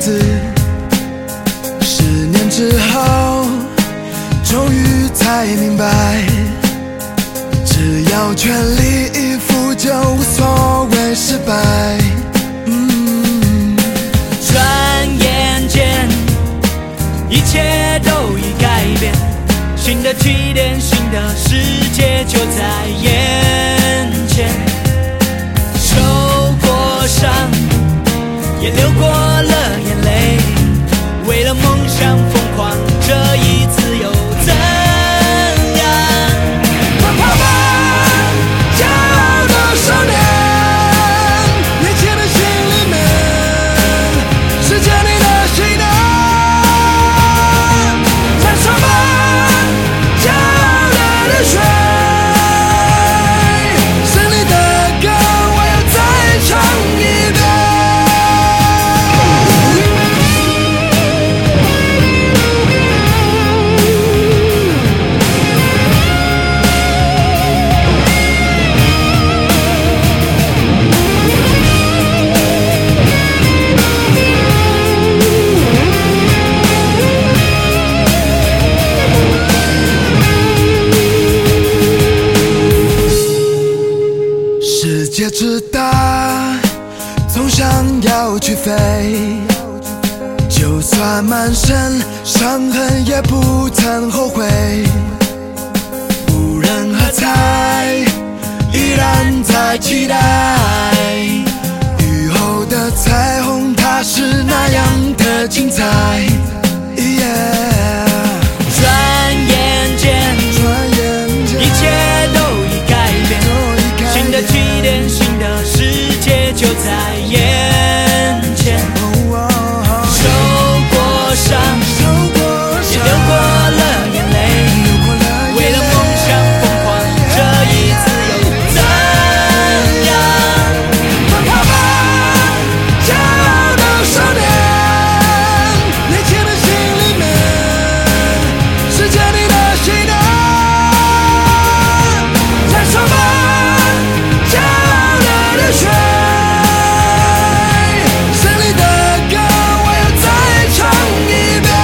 子，10年之后，终于才明白，只要全力以赴，就无所谓失败。 转眼间，一切都已改变，新的起点，新的世界就在眼前。受过伤，也流过了眼泪，为了梦想疯狂，这一次又怎样？奔跑吧，骄傲的少年，年轻的心里面，世界你的心呢？燃烧吧，骄傲的热血，胜利的歌我要再唱一遍。 世界之大，总想要去飞，就算满身伤痕也不曾后悔。无人喝彩，依然在期待，雨后的彩虹它是那样的精彩。 转眼间，一切都已改变，新的起点，新的世界就在眼前。受过伤，也流过了眼泪，为了梦想疯狂，这一次又怎样？奔跑吧，骄傲的少年，年轻的心里面，世界你的心呢？燃烧吧，骄傲的热血，胜利的歌我要再唱一遍。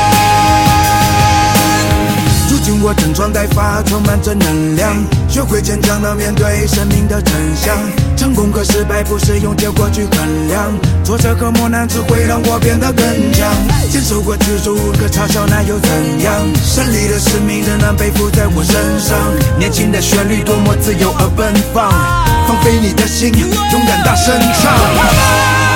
如今我整装待发，充满正能量，学会坚强地面对生命的真相。成功和失败不是用结果去衡量，挫折和磨难只会让我变得更强。坚守过执着和嘲笑那又怎样？胜利的使命仍然背负在我身上。年轻的旋律多么自由而奔放，放飞你的心，勇敢大声唱。